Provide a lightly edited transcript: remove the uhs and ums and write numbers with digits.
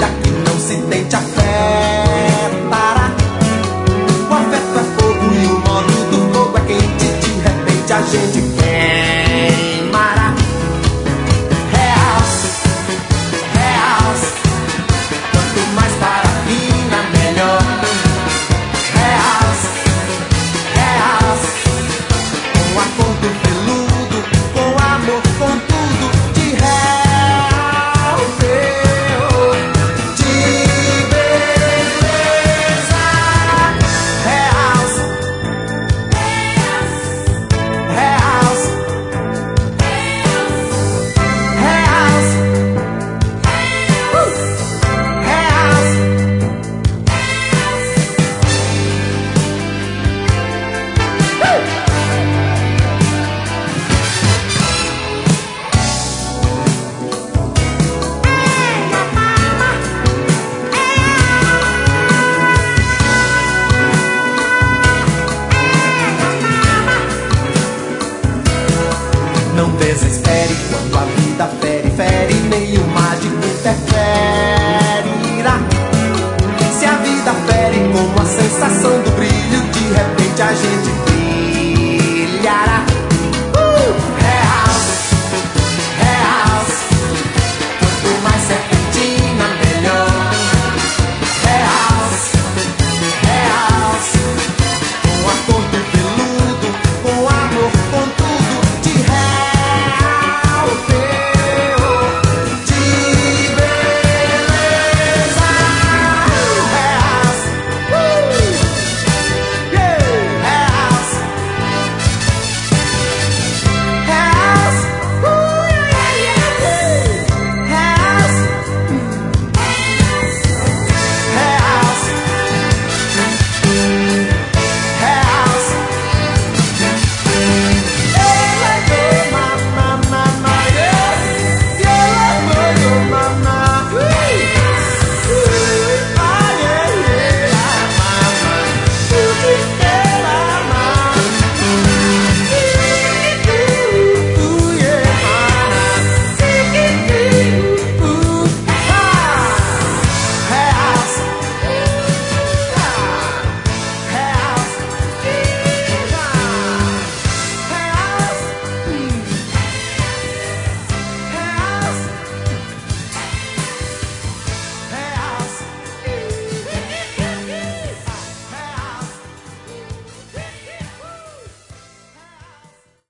que não se tente afetar. O afeto é fogo e o modo do fogo é quente. De repente a gente queimará. House, house, quanto mais parafina melhor. House, house, com acordo peludo, com amor, com tudo. De house, de beleza. House, house, house, house. Não desespere quando a vida fere, fere, nem o mágico interfere.